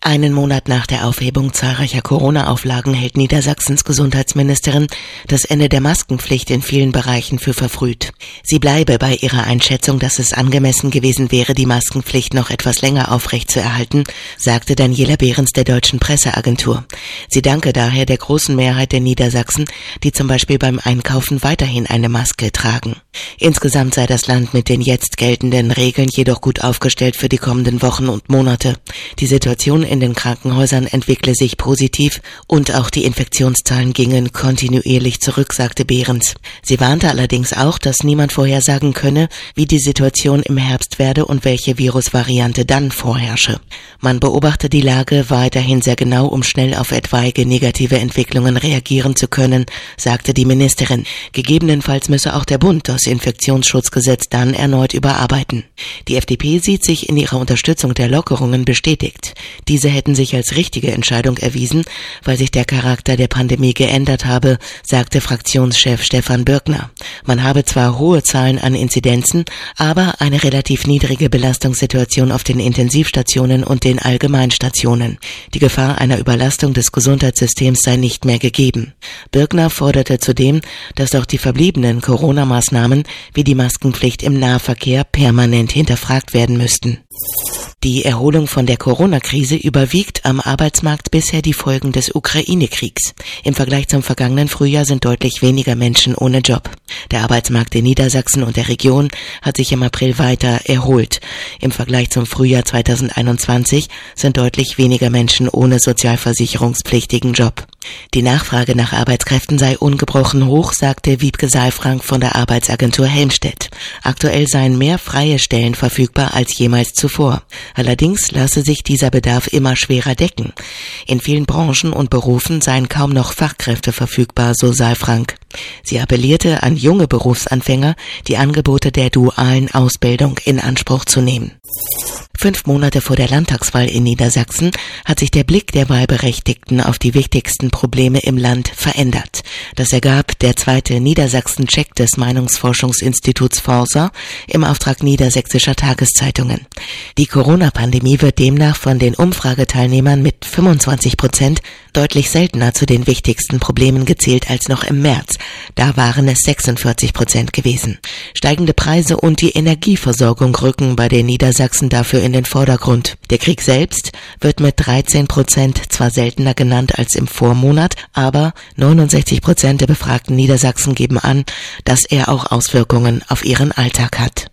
Einen Monat nach der Aufhebung zahlreicher Corona-Auflagen hält Niedersachsens Gesundheitsministerin das Ende der Maskenpflicht in vielen Bereichen für verfrüht. Sie bleibe bei ihrer Einschätzung, dass es angemessen gewesen wäre, die Maskenpflicht noch etwas länger aufrechtzuerhalten, sagte Daniela Behrens der Deutschen Presseagentur. Sie danke daher der großen Mehrheit der Niedersachsen, die zum Beispiel beim Einkaufen weiterhin eine Maske tragen. Insgesamt sei das Land mit den jetzt geltenden Regeln jedoch gut aufgestellt für die kommenden Wochen und Monate. Die Situation in den Krankenhäusern entwickle sich positiv und auch die Infektionszahlen gingen kontinuierlich zurück, sagte Behrens. Sie warnte allerdings auch, dass niemand vorhersagen könne, wie die Situation im Herbst werde und welche Virusvariante dann vorherrsche. Man beobachte die Lage weiterhin sehr genau, um schnell auf etwaige negative Entwicklungen reagieren zu können, sagte die Ministerin. Gegebenenfalls müsse auch der Bund das Infektionsschutzgesetz dann erneut überarbeiten. Die FDP sieht sich in ihrer Unterstützung der Lockerungen bestätigt. Diese hätten sich als richtige Entscheidung erwiesen, weil sich der Charakter der Pandemie geändert habe, sagte Fraktionschef Stefan Birkner. Man habe zwar hohe Zahlen an Inzidenzen, aber eine relativ niedrige Belastungssituation auf den Intensivstationen und den Allgemeinstationen. Die Gefahr einer Überlastung des Gesundheitssystems sei nicht mehr gegeben. Birkner forderte zudem, dass auch die verbliebenen Corona-Maßnahmen wie die Maskenpflicht im Nahverkehr permanent hinterfragt werden müssten. Die Erholung von der Corona-Krise überwiegt am Arbeitsmarkt bisher die Folgen des Ukraine-Kriegs. Im Vergleich zum vergangenen Frühjahr sind deutlich weniger Menschen ohne Job. Der Arbeitsmarkt in Niedersachsen und der Region hat sich im April weiter erholt. Im Vergleich zum Frühjahr 2021 sind deutlich weniger Menschen ohne sozialversicherungspflichtigen Job. Die Nachfrage nach Arbeitskräften sei ungebrochen hoch, sagte Wiebke Saalfrank von der Arbeitsagentur Helmstedt. Aktuell seien mehr freie Stellen verfügbar als jemals zuvor. Allerdings lasse sich dieser Bedarf immer schwerer decken. In vielen Branchen und Berufen seien kaum noch Fachkräfte verfügbar, so Saalfrank. Sie appellierte an junge Berufsanfänger, die Angebote der dualen Ausbildung in Anspruch zu nehmen. 5 Monate vor der Landtagswahl in Niedersachsen hat sich der Blick der Wahlberechtigten auf die wichtigsten Probleme im Land verändert. Das ergab der zweite Niedersachsen-Check des Meinungsforschungsinstituts Forsa im Auftrag niedersächsischer Tageszeitungen. Die Corona-Pandemie wird demnach von den Umfrageteilnehmern mit 25% deutlich seltener zu den wichtigsten Problemen gezählt als noch im März. Da waren es 46% gewesen. Steigende Preise und die Energieversorgung rücken bei den Niedersachsen dafür in den Vordergrund. Der Krieg selbst wird mit 13% zwar seltener genannt als im Vormonat, aber 69% der befragten Niedersachsen geben an, dass er auch Auswirkungen auf ihren Alltag hat.